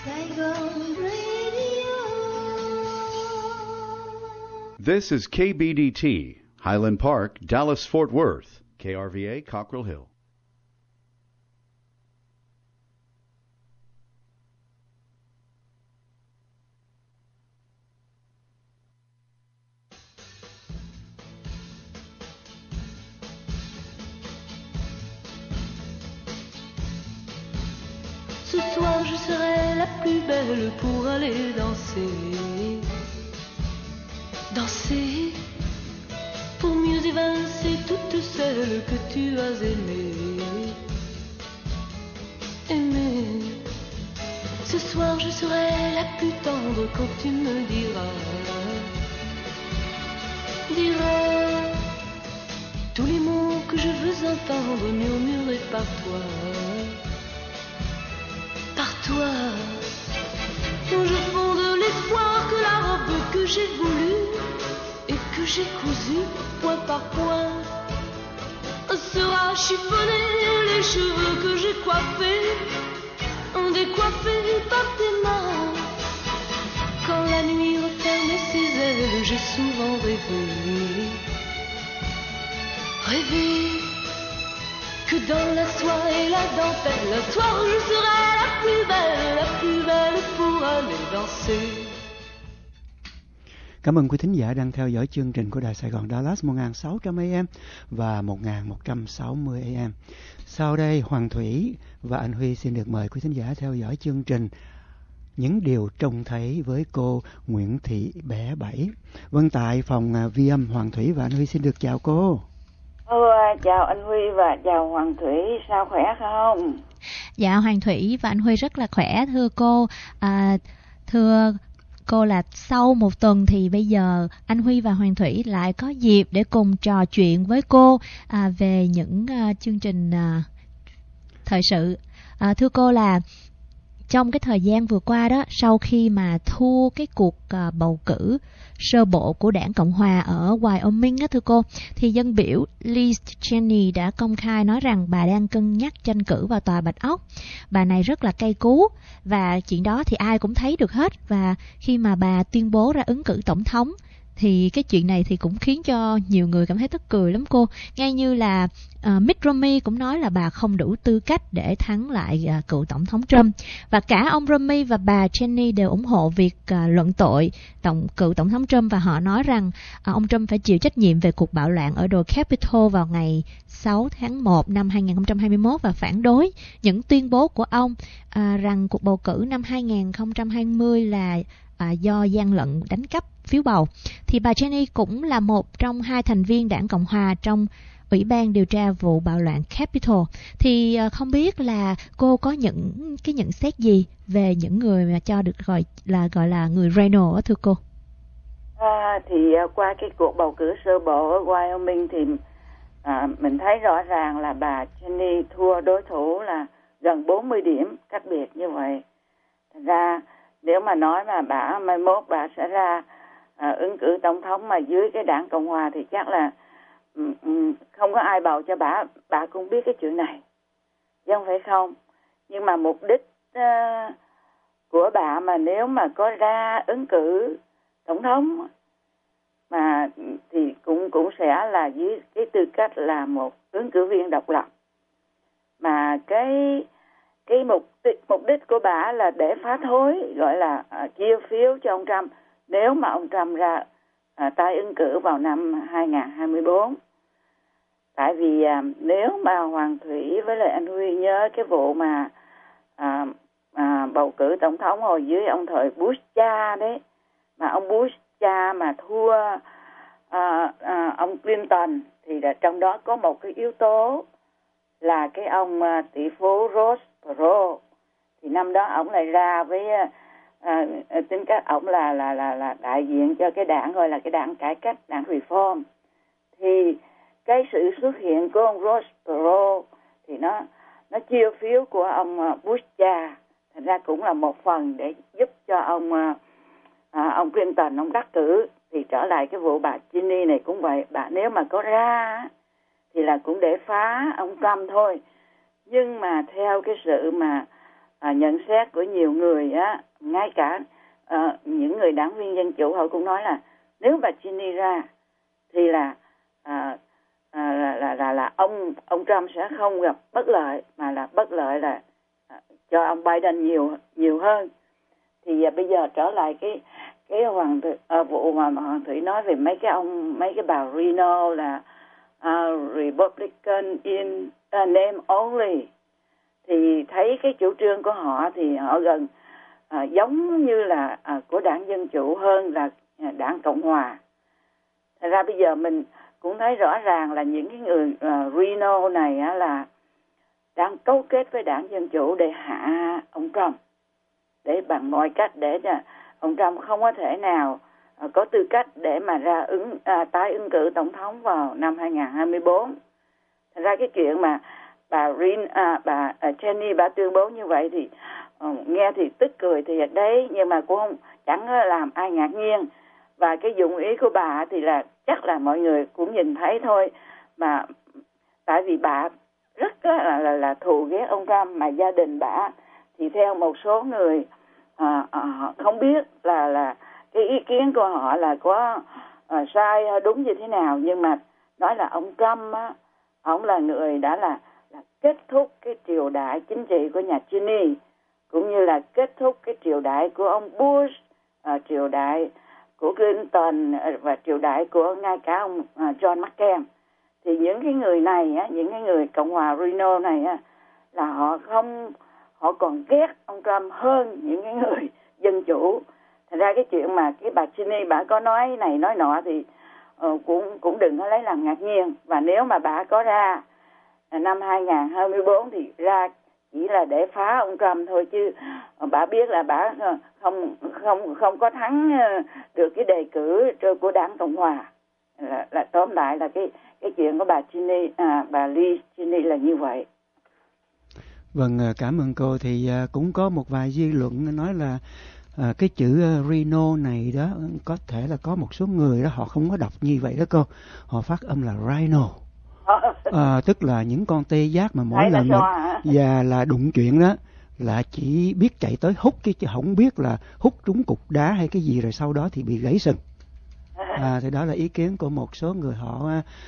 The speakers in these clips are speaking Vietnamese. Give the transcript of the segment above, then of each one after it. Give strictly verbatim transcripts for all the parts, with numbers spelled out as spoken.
Saigon Radio. This is K B D T, Highland Park, Dallas-Fort Worth, K R V A, Cockrell Hill. Ce soir je serai la plus belle pour aller danser. Danser pour mieux évincer toutes celles que tu as aimées. Aimées. Ce soir je serai la plus tendre quand tu me diras. Diras tous les mots que je veux entendre murmurés par toi. Toi, je fonde l'espoir que la robe que j'ai voulue et que j'ai cousue point par point sera chiffonnée, les cheveux que j'ai coiffés, décoiffés par tes mains. Quand la nuit referme ses ailes, j'ai souvent rêvé, rêvé que dans la soie et la dentelle, le soir je serai la plus belle, la plus belle pour aller danser. Cảm ơn quý thính giả đang theo dõi chương trình của Đài Sài Gòn Dallas một nghìn sáu trăm A M và một nghìn một trăm sáu mươi A M. Sau đây Hoàng Thủy và anh Huy xin được mời quý thính giả theo dõi chương trình Những Điều Trông Thấy với cô Nguyễn Thị Bé Bảy. Vâng, tại phòng vi âm Hoàng Thủy và anh Huy xin được chào cô. Ừ, chào anh Huy và chào Hoàng Thủy, sao khỏe không? Dạ, Hoàng Thủy và anh Huy rất là khỏe thưa cô. À, thưa cô là sau một tuần thì bây giờ anh Huy và Hoàng Thủy lại có dịp để cùng trò chuyện với cô à, về những uh, chương trình uh, thời sự. À, thưa cô là trong cái thời gian vừa qua đó, sau khi mà thua cái cuộc uh, bầu cử sơ bộ của đảng Cộng Hòa ở Wyoming á thưa cô, thì dân biểu Liz Cheney đã công khai nói rằng bà đang cân nhắc tranh cử vào tòa Bạch Ốc. Bà này rất là cay cú và chuyện đó thì ai cũng thấy được hết. Và khi mà bà tuyên bố ra ứng cử tổng thống thì cái chuyện này thì cũng khiến cho nhiều người cảm thấy tức cười lắm cô. Ngay như là uh, Mitt Romney cũng nói là bà không đủ tư cách để thắng lại uh, cựu tổng thống Trump. Và cả ông Romney và bà Cheney đều ủng hộ việc uh, luận tội tổng cựu tổng thống Trump, và họ nói rằng uh, ông Trump phải chịu trách nhiệm về cuộc bạo loạn ở đồi Capitol vào ngày sáu tháng một năm hai nghìn không trăm hai mươi mốt và phản đối những tuyên bố của ông uh, rằng cuộc bầu cử năm hai nghìn không trăm hai mươi là À, do gian lận đánh cắp phiếu bầu. Thì bà Cheney cũng là một trong hai thành viên đảng Cộng Hòa trong Ủy ban điều tra vụ bạo loạn Capitol. Thì à, không biết là cô có những cái nhận xét gì về những người mà cho được gọi là gọi là người RINO thưa cô? À, thì qua cái cuộc bầu cử sơ bộ ở Wyoming thì à, mình thấy rõ ràng là bà Cheney thua đối thủ là gần bốn mươi điểm, cách biệt như vậy. Thành ra nếu mà nói mà bà mai mốt bà sẽ ra à, ứng cử tổng thống mà dưới cái đảng Cộng Hòa thì chắc là um, um, không có ai bầu cho bà. Bà cũng biết cái chuyện này, chứ không phải không. Nhưng mà mục đích uh, của bà mà nếu mà có ra ứng cử tổng thống mà thì cũng cũng sẽ là dưới cái tư cách là một ứng cử viên độc lập. Mà cái cái mục mục đích của bà là để phá thối, gọi là uh, chia phiếu cho ông Trump nếu mà ông Trump ra uh, tái ứng cử vào năm hai nghìn không trăm hai mươi tư. Tại vì uh, nếu mà Hoàng Thủy với lại anh Huy nhớ cái vụ mà uh, uh, bầu cử tổng thống hồi dưới ông thời Bush cha đấy, mà ông Bush cha mà thua uh, uh, ông Clinton thì là trong đó có một cái yếu tố là cái ông uh, tỷ phú Ross Perot. Thì năm đó ông lại ra với uh, uh, tính cách ông là là là là đại diện cho cái đảng gọi là cái đảng cải cách, đảng Reform. Thì cái sự xuất hiện của ông Ross Perot thì nó nó chia phiếu của ông uh, Bush cha, thành ra cũng là một phần để giúp cho ông uh, uh, ông Clinton ông đắc cử. Thì trở lại cái vụ bà Cheney này cũng vậy, bà nếu mà có ra thì là cũng để phá ông Trump thôi. Nhưng mà theo cái sự mà à, nhận xét của nhiều người á, ngay cả à, những người đảng viên Dân Chủ họ cũng nói là nếu bà Cheney ra thì là à, à, là, là là là ông ông Trump sẽ không gặp bất lợi, mà là bất lợi là à, cho ông Biden nhiều nhiều hơn. Thì à, bây giờ trở lại cái cái hoàng th- à, vụ mà Hoàng Thủy nói về mấy cái ông mấy cái bà Reno là uh, Republican in uh, name only, thì thấy cái chủ trương của họ thì họ gần uh, giống như là uh, của đảng Dân Chủ hơn là uh, đảng Cộng Hòa. Thật ra bây giờ mình cũng thấy rõ ràng là những cái người uh, Reno này á, là đang cấu kết với đảng Dân Chủ để hạ ông Trump, để bằng mọi cách để cho ông Trump không có thể nào uh, có tư cách để mà ra ứng uh, tái ứng cử tổng thống vào năm hai không hai tư. Thật ra cái chuyện mà bà Rin, à, bà uh, Cheney bà tuyên bố như vậy thì uh, nghe thì tức cười thiệt đấy, nhưng mà cũng không chẳng làm ai ngạc nhiên. Và cái dụng ý của bà thì là chắc là mọi người cũng nhìn thấy thôi, mà tại vì bà rất là là, là thù ghét ông Trump, mà gia đình bà thì theo một số người à, à, không biết là là cái ý kiến của họ là có à, sai hay đúng như thế nào, nhưng mà nói là ông Trump á, ông là người đã là, là kết thúc cái triều đại chính trị của nhà Cheney, cũng như là kết thúc cái triều đại của ông Bush, à, triều đại của Clinton và triều đại của ngay cả ông à, John McCain. Thì những cái người này á, những cái người Cộng hòa Reno này á, là họ không họ còn ghét ông Trump hơn những cái người Dân Chủ. Thật ra cái chuyện mà cái bà Cheney bà có nói này nói nọ thì uh, cũng cũng đừng có lấy làm ngạc nhiên. Và nếu mà bà có ra năm hai không hai tư thì ra chỉ là để phá ông Trump thôi, chứ uh, bà biết là bà uh, không không không có thắng uh, được cái đề cử của đảng Cộng hòa. Là, là tóm lại là cái cái chuyện của bà Cheney, à, bà Liz Cheney là như vậy. Vâng, cảm ơn cô. Thì cũng có một vài dư luận nói là à, cái chữ Reno này đó có thể là có một số người đó họ không có đọc như vậy đó cô, họ phát âm là rhino, à, tức là những con tê giác mà mỗi lần và là đụng chuyện đó là chỉ biết chạy tới hút, chứ không biết là hút trúng cục đá hay cái gì rồi sau đó thì bị gãy sừng. À, thì đó là ý kiến của một số người họ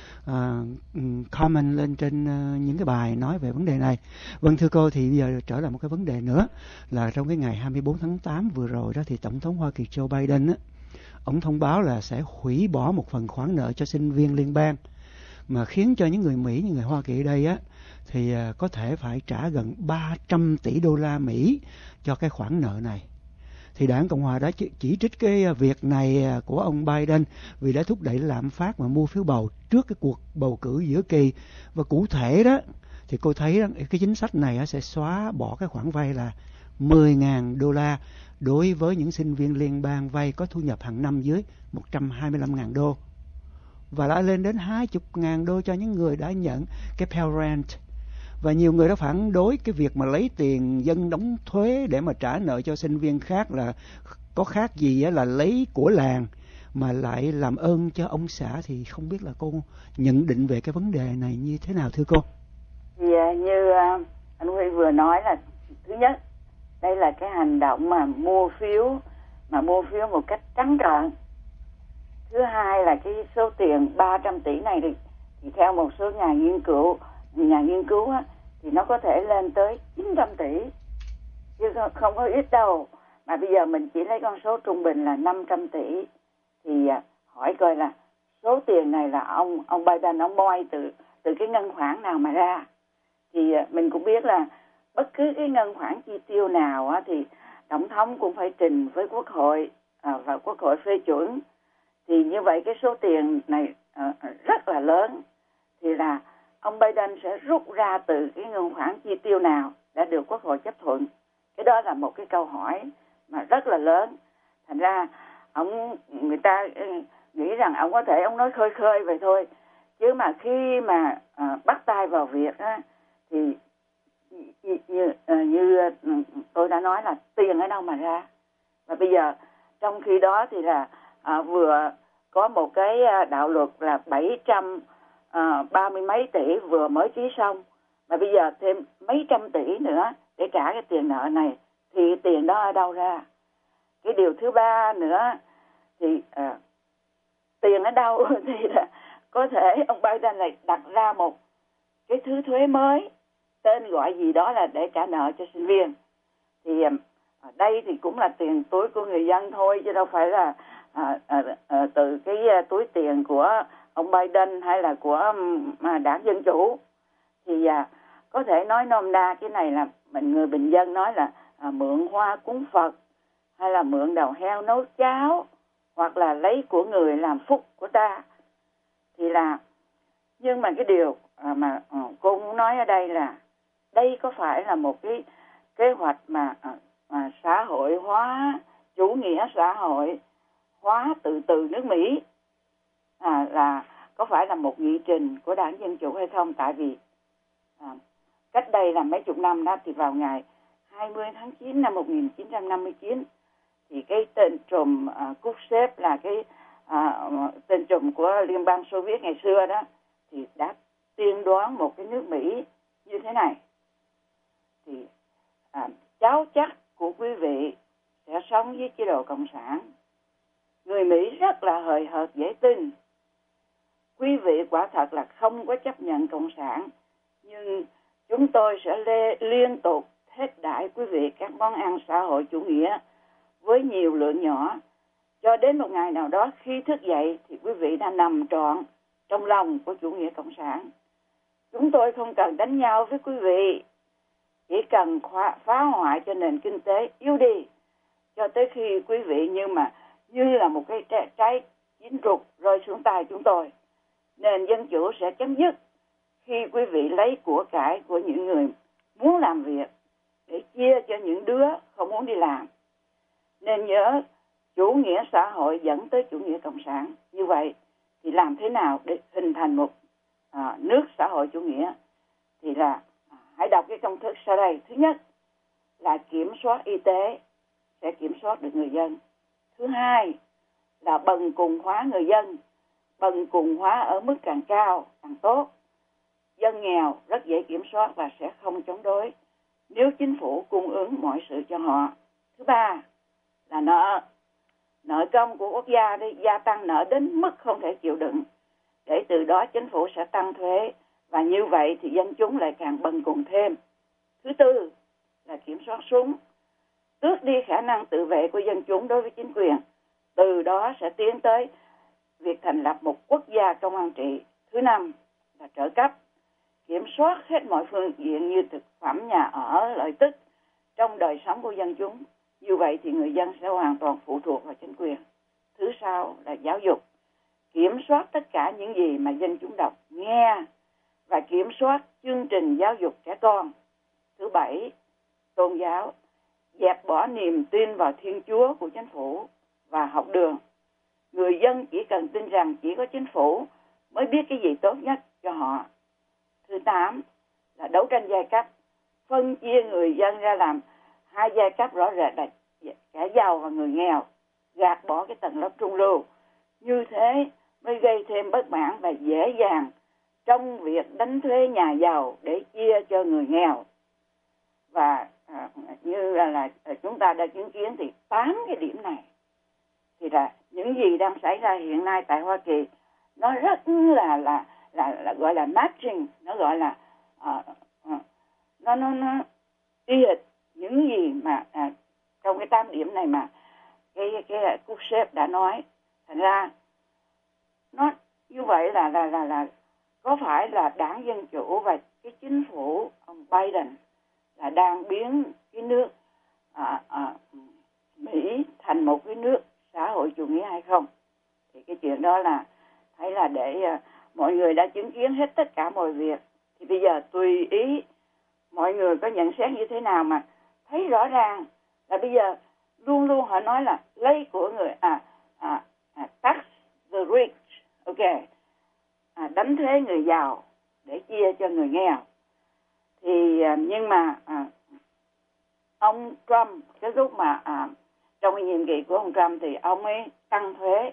uh, comment lên trên uh, những cái bài nói về vấn đề này. Vâng thưa cô, thì bây giờ trở lại một cái vấn đề nữa là trong cái ngày hai mươi bốn tháng tám vừa rồi đó thì Tổng thống Hoa Kỳ Joe Biden á, ông thông báo là sẽ hủy bỏ một phần khoản nợ cho sinh viên liên bang, mà khiến cho những người Mỹ, những người Hoa Kỳ ở đây á thì uh, có thể phải trả gần ba trăm tỷ đô la Mỹ cho cái khoản nợ này. Thì đảng Cộng hòa đã chỉ trích cái việc này của ông Biden vì đã thúc đẩy lạm phát và mua phiếu bầu trước cái cuộc bầu cử giữa kỳ. Và cụ thể đó thì cô thấy đó, cái chính sách này sẽ xóa bỏ cái khoản vay là mười nghìn đô la đối với những sinh viên liên bang vay có thu nhập hàng năm dưới một trăm hai mươi lăm nghìn đô, và đã lên đến hai mươi nghìn đô cho những người đã nhận cái Pell Grant. Và nhiều người đã phản đối cái việc mà lấy tiền dân đóng thuế để mà trả nợ cho sinh viên khác là có khác gì là lấy của làng mà lại làm ơn cho ông xã. Thì không biết là cô nhận định về cái vấn đề này như thế nào thưa cô? Thì như anh Huy vừa nói là thứ nhất, đây là cái hành động mà mua phiếu, mà mua phiếu một cách trắng trợn. Thứ hai là cái số tiền ba trăm tỷ này thì, thì theo một số nhà nghiên cứu nhà nghiên cứu á, thì nó có thể lên tới chín trăm tỷ, chứ không có ít đâu. Mà bây giờ mình chỉ lấy con số trung bình là năm trăm tỷ, thì hỏi coi là số tiền này là ông ông Biden ông moi từ từ cái ngân khoản nào mà ra. Thì mình cũng biết là bất cứ cái ngân khoản chi tiêu nào á, thì tổng thống cũng phải trình với quốc hội à, và quốc hội phê chuẩn. Thì như vậy cái số tiền này à, rất là lớn, thì là ông Biden sẽ rút ra từ cái ngân khoản chi tiêu nào đã được quốc hội chấp thuận. Cái đó là một cái câu hỏi mà rất là lớn. Thành ra ông người ta nghĩ rằng ông có thể ông nói khơi khơi vậy thôi, chứ mà khi mà à, bắt tay vào việc á, thì như, như, như tôi đã nói là tiền ở đâu mà ra. Và bây giờ trong khi đó thì là à, vừa có một cái đạo luật là bảy trăm ba mươi mấy tỷ vừa mới ký xong, mà bây giờ thêm mấy trăm tỷ nữa để trả cái tiền nợ này, thì tiền đó ở đâu ra? Cái điều thứ ba nữa thì à, tiền ở đâu thì là có thể ông Biden lại đặt ra một cái thứ thuế mới, tên gọi gì đó là để trả nợ cho sinh viên. Thì ở đây thì cũng là tiền túi của người dân thôi, chứ đâu phải là à, à, à, từ cái túi tiền của ông Biden hay là của à, đảng Dân Chủ. Thì à, có thể nói nôm na cái này là mình người bình dân nói là à, mượn hoa cúng Phật, hay là mượn đầu heo nấu cháo, hoặc là lấy của người làm phúc của ta. Thì là, nhưng mà cái điều à, mà à, cô muốn nói ở đây là đây có phải là một cái kế hoạch mà, à, mà xã hội hóa, chủ nghĩa xã hội hóa từ từ nước Mỹ, à, là có phải là một nghị trình của đảng Dân Chủ hay không? Tại vì à, cách đây là mấy chục năm đó, thì vào ngày hai mươi tháng chín năm một nghìn chín trăm năm mươi chín, thì cái tên trùm uh, Khrushchev là cái uh, tên trùm của Liên bang Xô Viết ngày xưa đó, thì đã tiên đoán một cái nước Mỹ như thế này. Thì uh, cháu chắc của quý vị sẽ sống với chế độ Cộng sản. Người Mỹ rất là hời hợt dễ tin. Quý vị quả thật là không có chấp nhận Cộng sản, nhưng chúng tôi sẽ lê, liên tục thết đãi quý vị các món ăn xã hội chủ nghĩa với nhiều lượng nhỏ, cho đến một ngày nào đó khi thức dậy thì quý vị đã nằm trọn trong lòng của chủ nghĩa cộng sản. Chúng tôi không cần đánh nhau với quý vị, chỉ cần phá hoại cho nền kinh tế yếu đi, cho tới khi quý vị như mà như là một cái trái, trái chín rục rơi xuống tay chúng tôi. Nền dân chủ sẽ chấm dứt khi quý vị lấy của cải của những người muốn làm việc để chia cho những đứa không muốn đi làm. Nên nhớ, chủ nghĩa xã hội dẫn tới chủ nghĩa cộng sản. Như vậy thì làm thế nào để hình thành một à, nước xã hội chủ nghĩa? Thì là à, hãy đọc cái công thức sau đây. Thứ nhất là kiểm soát y tế, sẽ kiểm soát được người dân. Thứ hai là bần cùng hóa người dân. Bần cùng hóa ở mức càng cao càng tốt. Dân nghèo rất dễ kiểm soát và sẽ không chống đối nếu chính phủ cung ứng mọi sự cho họ. Thứ ba là nợ. Nợ công của quốc gia đi gia tăng nợ đến mức không thể chịu đựng, để từ đó chính phủ sẽ tăng thuế, và như vậy thì dân chúng lại càng bần cùng thêm. Thứ tư là kiểm soát súng, tước đi khả năng tự vệ của dân chúng đối với chính quyền, từ đó sẽ tiến tới việc thành lập một quốc gia công an trị. Thứ năm là trợ cấp, kiểm soát hết mọi phương diện như thực phẩm, nhà ở, lợi tức trong đời sống của dân chúng. Như vậy thì người dân sẽ hoàn toàn phụ thuộc vào chính quyền. Thứ sáu là giáo dục, kiểm soát tất cả những gì mà dân chúng đọc, nghe và kiểm soát chương trình giáo dục trẻ con. Thứ bảy, tôn giáo, dẹp bỏ niềm tin vào Thiên Chúa của chính phủ và học đường. Người dân chỉ cần tin rằng chỉ có chính phủ mới biết cái gì tốt nhất cho họ. Thứ tám là đấu tranh giai cấp, phân chia người dân ra làm hai giai cấp rõ rệt là kẻ giàu và người nghèo, gạt bỏ cái tầng lớp trung lưu. Như thế mới gây thêm bất mãn và dễ dàng trong việc đánh thuế nhà giàu để chia cho người nghèo. Và à, như là, là chúng ta đã chứng kiến thì tám cái điểm này thì là những gì đang xảy ra hiện nay tại Hoa Kỳ, nó rất là là là, là gọi là matching, nó gọi là uh, uh, nó nó nó y hệt những gì mà uh, trong cái tám điểm này mà cái cái Khrushchev đã nói. Thành ra nó như vậy là là là là có phải là đảng Dân Chủ và cái chính phủ ông Biden là đang biến cái nước à, à, Mỹ thành một cái nước xã hội chủ nghĩa hay không? Thì cái chuyện đó là thấy là để uh, mọi người đã chứng kiến hết tất cả mọi việc. Thì bây giờ tùy ý mọi người có nhận xét như thế nào, mà thấy rõ ràng là bây giờ luôn luôn họ nói là lấy của người à, à, à tax the rich, ok, à, đánh thuế người giàu để chia cho người nghèo. Thì à, nhưng mà à, ông Trump cái lúc mà à, trong cái nhiệm kỳ của ông Trump thì ông ấy tăng thuế,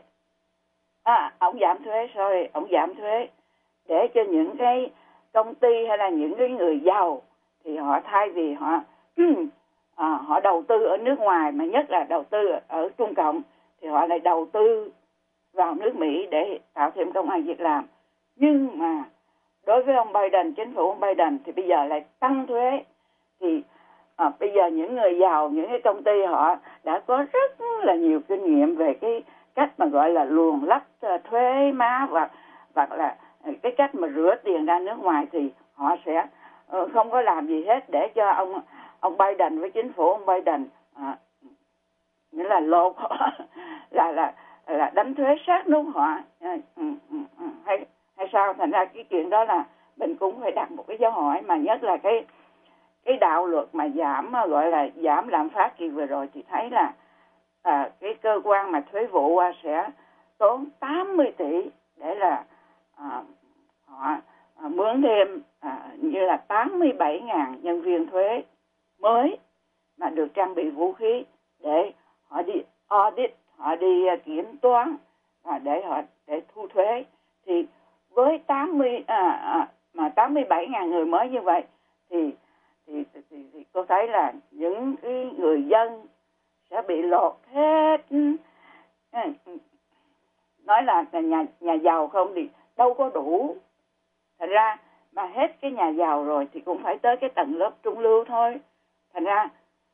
à ông giảm thuế, sorry, ông giảm thuế để cho những cái công ty hay là những cái người giàu thì họ thay vì họ à, họ đầu tư ở nước ngoài, mà nhất là đầu tư ở Trung Cộng, thì họ lại đầu tư vào nước Mỹ để tạo thêm công ăn việc làm. Nhưng mà đối với ông Biden, chính phủ ông Biden thì bây giờ lại tăng thuế. Thì à, bây giờ những người giàu, những cái công ty họ đã có rất là nhiều kinh nghiệm về cái cách mà gọi là luồn lách thuế má và hoặc là cái cách mà rửa tiền ra nước ngoài, thì họ sẽ uh, không có làm gì hết để cho ông ông Biden với chính phủ ông Biden à, nghĩa là lột là là là đánh thuế sát nút họ à, ừ, ừ, ừ, hay hay sao. Thành ra cái chuyện đó là mình cũng phải đặt một cái dấu hỏi, mà nhất là cái cái đạo luật mà giảm gọi là giảm lạm phát kỳ vừa rồi thì thấy là à, cái cơ quan mà thuế vụ sẽ tốn tám mươi tỷ để là à, họ à, mướn thêm à, như là tám mươi bảy nghìn nhân viên thuế mới mà được trang bị vũ khí để họ đi audit, họ đi uh, kiểm toán và để họ để thu thuế. Thì với tám mươi à, à, mà tám mươi bảy nghìn người mới như vậy thì thì, thì, thì, thì cô thấy là những cái người dân sẽ bị lột hết. Nói là nhà nhà giàu không thì đâu có đủ. Thành ra mà hết cái nhà giàu rồi thì cũng phải tới cái tầng lớp trung lưu thôi. Thành ra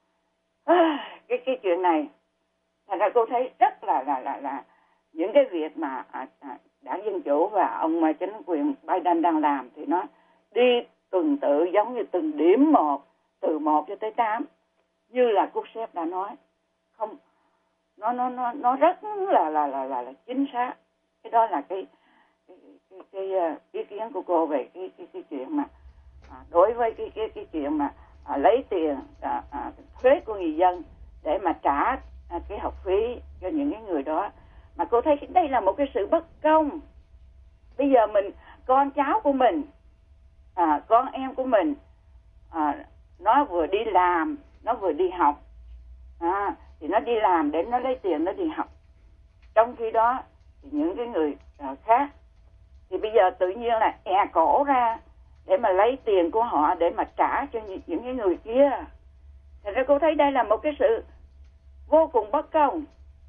cái cái chuyện này, thành ra cô thấy rất là là là là những cái việc mà à, à, đảng Dân Chủ và ông mà chính quyền Biden đang làm thì nó đi tuần tự giống như từng điểm một, từ một cho tới tám, như là Cúc Sếp đã nói, không, nó nó nó nó rất là là là là, là chính xác. Cái đó là cái cái cái, cái, cái uh, ý kiến của cô về cái cái cái chuyện mà à, đối với cái cái cái chuyện mà à, lấy tiền à, à, thuế của người dân để mà trả à, cái học phí cho những cái người đó. Mà cô thấy đây là một cái sự bất công. Bây giờ mình, con cháu của mình, à, con em của mình, à, nó vừa đi làm, nó vừa đi học, à, thì nó đi làm để nó lấy tiền nó đi học. Trong khi đó thì những cái người à, khác thì bây giờ tự nhiên là è cổ ra để mà lấy tiền của họ để mà trả cho những, những cái người kia. Thật ra cô thấy đây là một cái sự vô cùng bất công.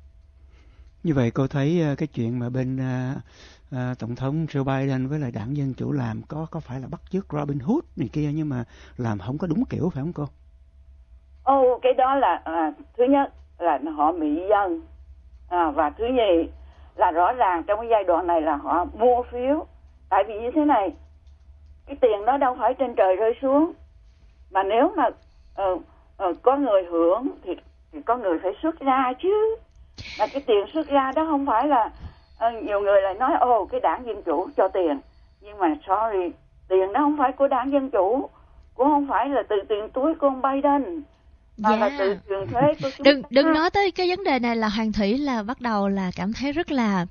Như vậy cô thấy cái chuyện mà bên uh, uh, Tổng thống Joe Biden với lại đảng Dân Chủ làm có có phải là bắt chước Robin Hood này kia, nhưng mà làm không có đúng kiểu, phải không cô? Ồ, oh, cái đó là à, thứ nhất là họ mỹ dân, à, và thứ nhì là rõ ràng trong cái giai đoạn này là họ mua phiếu. Tại vì như thế này, cái tiền đó đâu phải trên trời rơi xuống, mà nếu mà uh, uh, có người hưởng thì, thì có người phải xuất ra chứ. Mà cái tiền xuất ra đó không phải là uh, nhiều người lại nói ồ oh, cái đảng Dân Chủ cho tiền, nhưng mà sorry, tiền đó không phải của đảng Dân Chủ, cũng không phải là từ tiền túi của ông Biden, mà yeah. là từ tiền thuế của chúng đừng ta. đừng nói tới cái vấn đề này là Hoàng Thủy là bắt đầu là cảm thấy rất là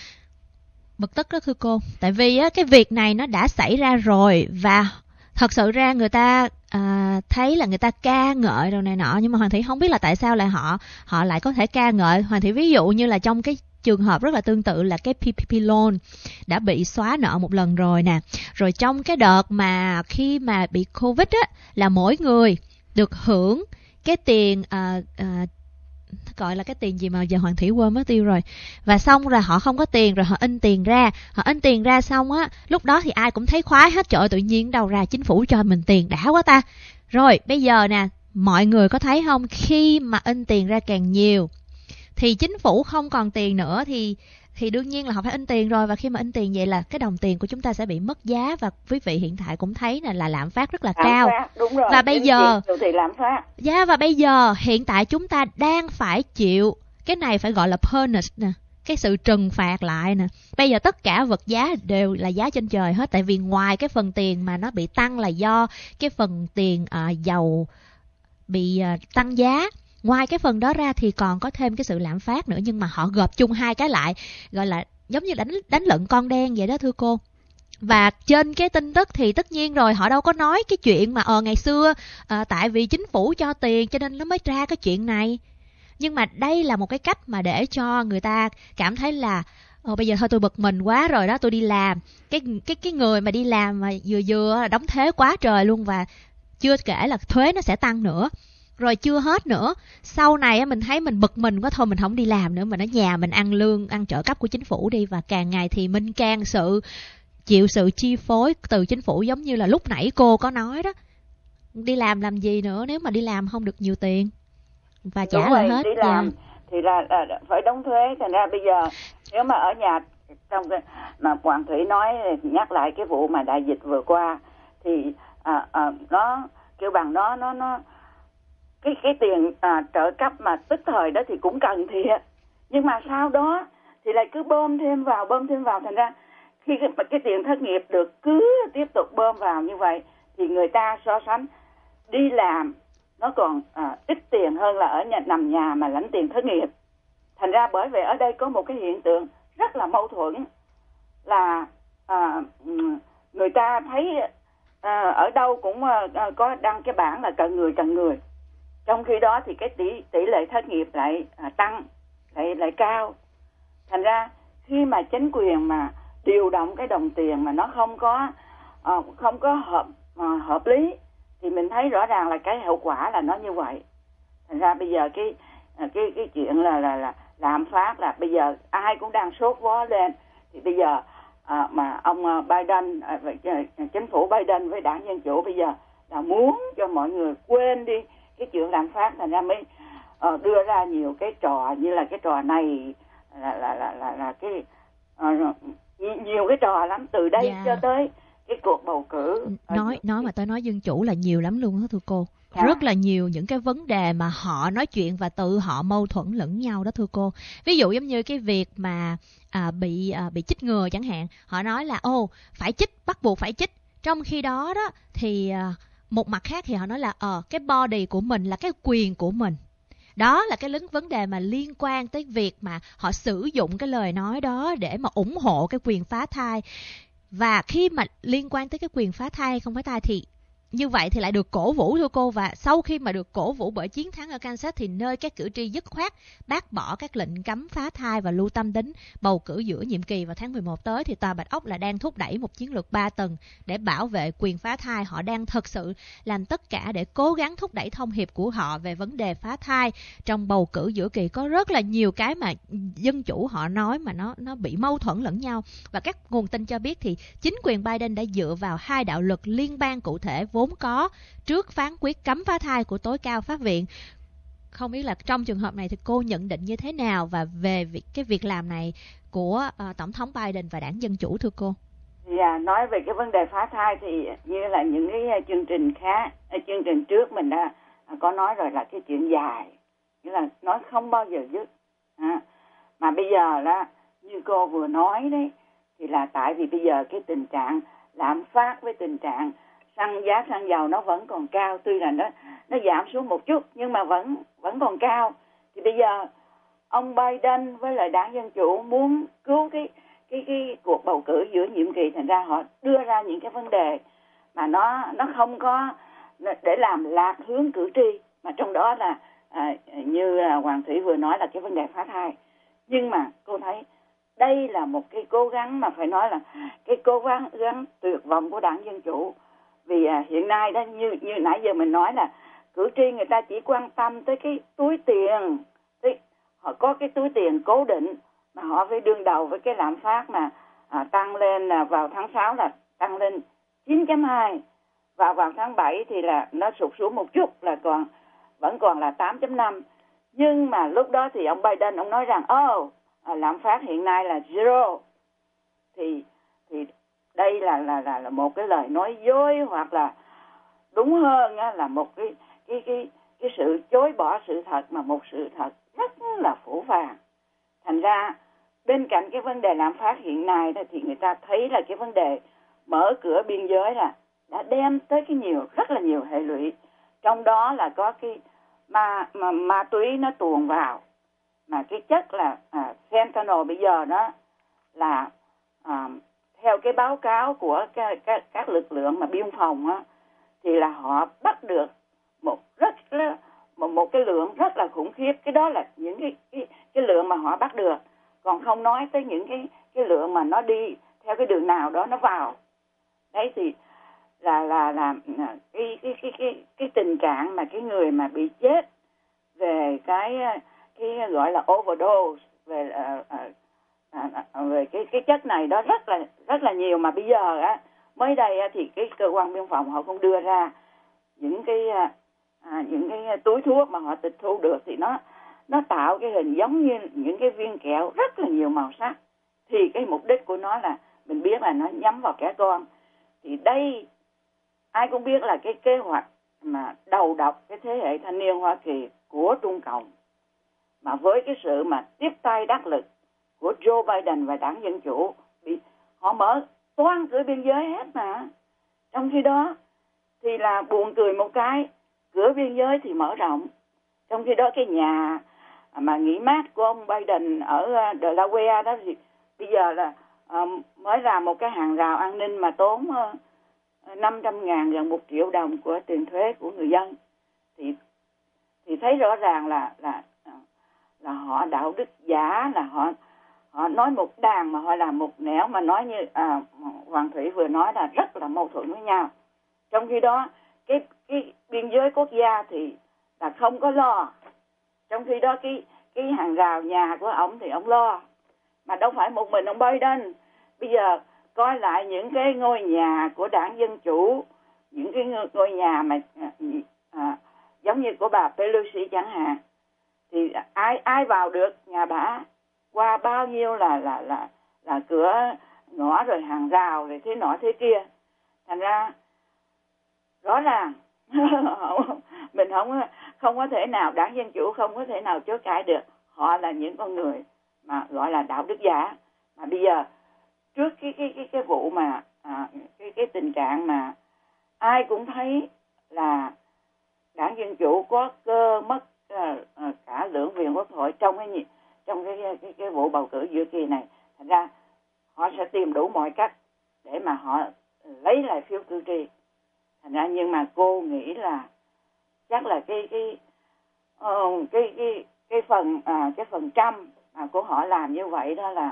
bực tức đó thưa cô. Tại vì á, cái việc này nó đã xảy ra rồi, và thật sự ra người ta à, thấy là người ta ca ngợi rồi này nọ, nhưng mà Hoàng Thủy không biết là tại sao lại họ họ lại có thể ca ngợi. Hoàng Thủy ví dụ như là trong cái trường hợp rất là tương tự là cái pê pê pê loan đã bị xóa nợ một lần rồi nè. Rồi trong cái đợt mà khi mà bị Covid á, là mỗi người được hưởng cái tiền à, à, gọi là cái tiền gì mà giờ Hoàng Thủy quên mất tiêu rồi. Và xong rồi họ không có tiền, rồi họ in tiền ra. Họ in tiền ra xong á, lúc đó thì ai cũng thấy khoái hết. Trời ơi, tự nhiên đâu ra chính phủ cho mình tiền, đã quá ta. Rồi bây giờ nè, mọi người có thấy không, khi mà in tiền ra càng nhiều thì chính phủ không còn tiền nữa, thì thì đương nhiên là họ phải in tiền rồi. Và khi mà in tiền vậy là cái đồng tiền của chúng ta sẽ bị mất giá. Và quý vị hiện tại cũng thấy là, là lạm phát rất là lạm cao phát, đúng rồi. Và bây giờ thì lạm phát. Dạ, và bây giờ hiện tại chúng ta đang phải chịu cái này, phải gọi là punish nè, cái sự trừng phạt lại nè. Bây giờ tất cả vật giá đều là giá trên trời hết. Tại vì ngoài cái phần tiền mà nó bị tăng là do cái phần tiền à, dầu bị à, tăng giá, ngoài cái phần đó ra thì còn có thêm cái sự lạm phát nữa. Nhưng mà họ gộp chung hai cái lại, gọi là giống như đánh đánh lợn con đen vậy đó thưa cô. Và trên cái tin tức thì tất nhiên rồi, họ đâu có nói cái chuyện mà ờ ngày xưa à, tại vì chính phủ cho tiền cho nên nó mới ra cái chuyện này. Nhưng mà đây là một cái cách mà để cho người ta cảm thấy là ờ bây giờ thôi tôi bực mình quá rồi đó, tôi đi làm cái cái cái người mà đi làm mà vừa vừa đóng thuế quá trời luôn, và chưa kể là thuế nó sẽ tăng nữa. Rồi chưa hết nữa, sau này mình thấy mình bực mình quá thôi, mình không đi làm nữa, mình ở nhà mình ăn lương, ăn trợ cấp của chính phủ đi. Và càng ngày thì mình càng sự chịu sự chi phối từ chính phủ, giống như là lúc nãy cô có nói đó. Đi làm làm gì nữa nếu mà đi làm không được nhiều tiền và trả Đúng lại rồi, hết. đi làm yeah. thì là, là phải đóng thuế. Thành ra bây giờ nếu mà ở nhà, trong cái mà Hoàng Thủy nói, nhắc lại cái vụ mà đại dịch vừa qua thì à, à, nó kêu bằng nó nó nó cái cái tiền à, trợ cấp mà tức thời đó thì cũng cần thiệt, nhưng mà sau đó thì lại cứ bơm thêm vào bơm thêm vào. Thành ra khi cái, cái tiền thất nghiệp được cứ tiếp tục bơm vào như vậy thì người ta so sánh đi làm nó còn à, ít tiền hơn là ở nhà nằm nhà mà lãnh tiền thất nghiệp. Thành ra bởi vậy ở đây có một cái hiện tượng rất là mâu thuẫn là à, người ta thấy à, ở đâu cũng à, có đăng cái bảng là cần người cần người, trong khi đó thì cái tỷ tỷ lệ thất nghiệp lại à, tăng lại lại cao. Thành ra khi mà chính quyền mà điều động cái đồng tiền mà nó không có à, không có hợp à, hợp lý thì mình thấy rõ ràng là cái hậu quả là nó như vậy. Thành ra bây giờ cái cái cái chuyện là là là lạm phát là bây giờ ai cũng đang sốt vó lên. Thì bây giờ à, mà ông Biden à, chính phủ Biden với đảng Dân Chủ bây giờ là muốn cho mọi người quên đi cái chuyện lạm phát. Thành ra mới uh, đưa ra nhiều cái trò như là cái trò này là là là là, là cái uh, nhiều cái trò lắm, từ đây yeah. cho tới cái cuộc bầu cử. Nói nói mà tôi nói Dân Chủ là nhiều lắm luôn đó thưa cô. À. Rất là nhiều những cái vấn đề mà họ nói chuyện và tự họ mâu thuẫn lẫn nhau đó thưa cô. Ví dụ giống như cái việc mà à, bị à, bị chích ngừa chẳng hạn, họ nói là ô phải chích, bắt buộc phải chích. Trong khi đó đó thì à, một mặt khác thì họ nói là ờ cái body của mình là cái quyền của mình. Đó là cái vấn đề mà liên quan tới việc mà họ sử dụng cái lời nói đó để mà ủng hộ cái quyền phá thai. Và khi mà liên quan tới cái quyền phá thai hay không phá thai thì như vậy thì lại được cổ vũ thưa cô. Và sau khi mà được cổ vũ bởi chiến thắng ở Kansas thì nơi các cử tri dứt khoát bác bỏ các lệnh cấm phá thai và lưu tâm đến bầu cử giữa nhiệm kỳ vào tháng mười một tới, thì Tòa Bạch Ốc là đang thúc đẩy một chiến lược ba tầng để bảo vệ quyền phá thai. Họ đang thực sự làm tất cả để cố gắng thúc đẩy thông hiệp của họ về vấn đề phá thai. Trong bầu cử giữa kỳ có rất là nhiều cái mà Dân Chủ họ nói mà nó nó bị mâu thuẫn lẫn nhau. Và các nguồn tin cho biết thì chính quyền Biden đã dựa vào hai đạo luật liên bang cụ thể vốn có trước phán quyết cấm phá thai của tối cao pháp viện. Không biết là trong trường hợp này thì cô nhận định như thế nào và về việc, cái việc làm này của uh, Tổng thống Biden và đảng Dân Chủ thưa cô? Dạ, nói về cái vấn đề phá thai thì như là những cái chương trình khác, chương trình trước mình đã có nói rồi, là cái chuyện dài, nghĩa là nói không bao giờ dứt. À, mà bây giờ là như cô vừa nói đấy, thì là tại vì bây giờ cái tình trạng lạm phát với tình trạng xăng giá xăng dầu nó vẫn còn cao, tuy là nó nó giảm xuống một chút nhưng mà vẫn vẫn còn cao. Thì bây giờ ông Biden với lại đảng Dân Chủ muốn cứu cái cái cái cuộc bầu cử giữa nhiệm kỳ, thành ra họ đưa ra những cái vấn đề mà nó nó không có để làm lạc hướng cử tri, mà trong đó là à, như là Hoàng Thủy vừa nói là cái vấn đề phá thai. Nhưng mà cô thấy đây là một cái cố gắng mà phải nói là cái cố gắng, gắng tuyệt vọng của đảng Dân Chủ. Vì à, hiện nay đó, như như nãy giờ mình nói là cử tri người ta chỉ quan tâm tới cái túi tiền, tới, họ có cái túi tiền cố định mà họ phải đương đầu với cái lạm phát mà à, tăng lên là vào tháng sáu là tăng lên chín chấm hai, và vào tháng bảy thì là nó sụt xuống một chút là còn vẫn còn là tám chấm năm. Nhưng mà lúc đó thì ông Biden ông nói rằng oh, à, lạm phát hiện nay là zero. Thì thì đây là là là là một cái lời nói dối, hoặc là đúng hơn á, là một cái cái cái cái sự chối bỏ sự thật, mà một sự thật rất là phũ phàng. Thành ra bên cạnh cái vấn đề lạm phát hiện nay đó, thì người ta thấy là cái vấn đề mở cửa biên giới là đã đem tới cái nhiều rất là nhiều hệ lụy. Trong đó là có cái ma ma, ma túy nó tuồn vào, mà cái chất là à, fentanyl bây giờ đó là à, theo cái báo cáo của các, các, các lực lượng mà biên phòng á, thì là họ bắt được một rất một, một cái lượng rất là khủng khiếp. Cái đó là những cái, cái cái lượng mà họ bắt được, còn không nói tới những cái cái lượng mà nó đi theo cái đường nào đó nó vào. Đấy thì là là là cái cái cái cái cái tình trạng mà cái người mà bị chết về cái cái gọi là overdose về uh, uh, về cái cái chất này đó rất là rất là nhiều, mà bây giờ á mới đây á, thì cái cơ quan biên phòng họ cũng đưa ra những cái à, những cái túi thuốc mà họ tịch thu được, thì nó nó tạo cái hình giống như những cái viên kẹo rất là nhiều màu sắc. Thì cái mục đích của nó là mình biết là nó nhắm vào trẻ con. Thì đây ai cũng biết là cái kế hoạch mà đầu độc cái thế hệ thanh niên Hoa Kỳ của Trung Cộng, mà với cái sự mà tiếp tay đắc lực của Joe Biden và đảng Dân Chủ, bị họ mở toan cửa biên giới hết mà. Trong khi đó thì là buồn cười một cái, cửa biên giới thì mở rộng, trong khi đó cái nhà mà nghỉ mát của ông Biden ở Delaware đó thì bây giờ là uh, mới làm một cái hàng rào an ninh mà tốn uh, năm trăm ngàn gần một triệu đồng của tiền thuế của người dân. Thì thì thấy rõ ràng là là là họ đạo đức giả, là họ họ nói một đàng mà họ làm một nẻo, mà nói như à, Hoàng Thủy vừa nói là rất là mâu thuẫn với nhau. Trong khi đó cái cái biên giới quốc gia thì là không có lo, trong khi đó cái cái hàng rào nhà của ông thì ông lo. Mà đâu phải một mình ông Biden. Bây giờ coi lại những cái ngôi nhà của đảng Dân Chủ, những cái ngôi nhà mà à, giống như của bà Pelosi chẳng hạn, thì ai ai vào được nhà bà, qua bao nhiêu là là là là cửa ngõ rồi hàng rào rồi thế nọ thế kia. Thành ra rõ ràng mình không không có thể nào, đảng Dân Chủ không có thể nào chối cãi được, họ là những con người mà gọi là đạo đức giả. Mà bây giờ trước cái cái cái cái vụ mà à, cái cái tình trạng mà ai cũng thấy là đảng Dân Chủ có cơ mất uh, uh, cả lưỡng viện quốc hội trong cái trong cái cái cái vụ bầu cử giữa kỳ này, thành ra họ sẽ tìm đủ mọi cách để mà họ lấy lại phiếu cử tri. Thành ra nhưng mà cô nghĩ là chắc là cái cái uh, cái cái cái phần à, cái phần trăm mà của họ làm như vậy đó là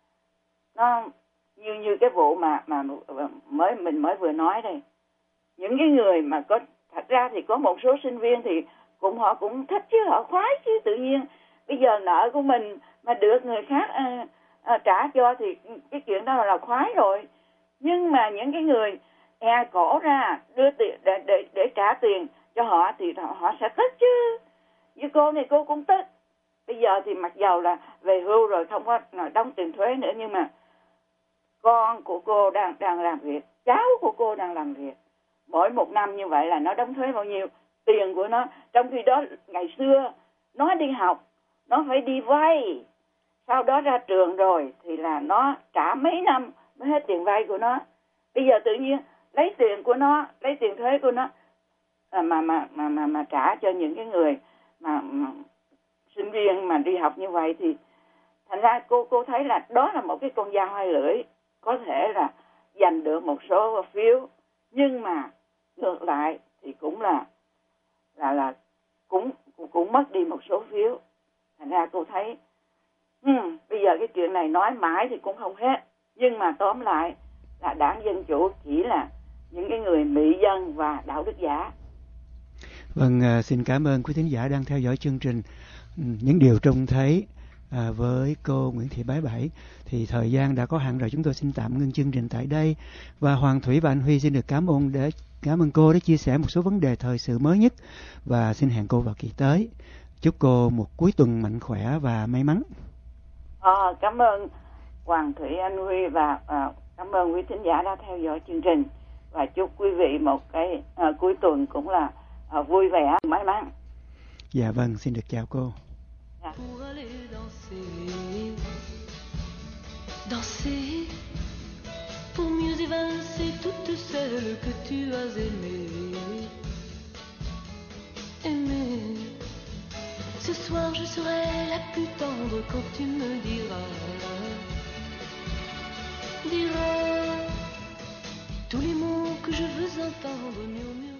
nó như như cái vụ mà mà mới mình mới vừa nói đây. Những cái người mà có, thật ra thì có một số sinh viên thì cũng họ cũng thích chứ, họ khoái chứ, tự nhiên bây giờ nợ của mình mà được người khác à, à, trả cho thì cái chuyện đó là khoái rồi. Nhưng mà những cái người e cổ ra đưa tiền để để để trả tiền cho họ thì họ sẽ tức chứ. Như cô thì cô cũng tức. Bây giờ thì mặc dầu là về hưu rồi không có đóng tiền thuế nữa, nhưng mà con của cô đang đang làm việc, cháu của cô đang làm việc. Mỗi một năm như vậy là nó đóng thuế bao nhiêu tiền của nó. Trong khi đó ngày xưa nó đi học, nó phải đi vay, sau đó ra trường rồi thì là nó trả mấy năm mới hết tiền vay của nó. Bây giờ tự nhiên lấy tiền của nó, lấy tiền thuế của nó mà mà mà mà, mà trả cho những cái người mà, mà sinh viên mà đi học như vậy, thì thành ra cô cô thấy là đó là một cái con dao hai lưỡi, có thể là giành được một số phiếu, nhưng mà ngược lại thì cũng là là là cũng cũng mất đi một số phiếu. Thành ra cô thấy um, bây giờ cái chuyện này nói mãi thì cũng không hết, nhưng mà tóm lại là đảng Dân Chủ chỉ là những cái người mị dân và đạo đức giả. Vâng, uh, xin cảm ơn quý thính giả đang theo dõi chương trình Những Điều Trông Thấy à, với cô Nguyễn Thị Bái Bảy. Thì thời gian đã có hạn rồi, chúng tôi xin tạm ngưng chương trình tại đây. Và Hoàng Thủy và anh Huy xin được cảm ơn để cảm ơn cô đã chia sẻ một số vấn đề thời sự mới nhất, và xin hẹn cô vào kỳ tới. Chúc cô một cuối tuần mạnh khỏe và may mắn. À, cảm ơn Hoàng Thủy, anh Huy, và à, cảm ơn quý thính giả đã theo dõi chương trình, và chúc quý vị một cái à, cuối tuần cũng là à, vui vẻ, may mắn. Dạ vâng, xin được chào cô. Dạ. Pour aller danser, danser, pour mieux évincer toutes celles que tu as aimées, aimées. Ce soir je serai la plus tendre quand tu me diras, diras tous les mots que je veux entendre murmurer.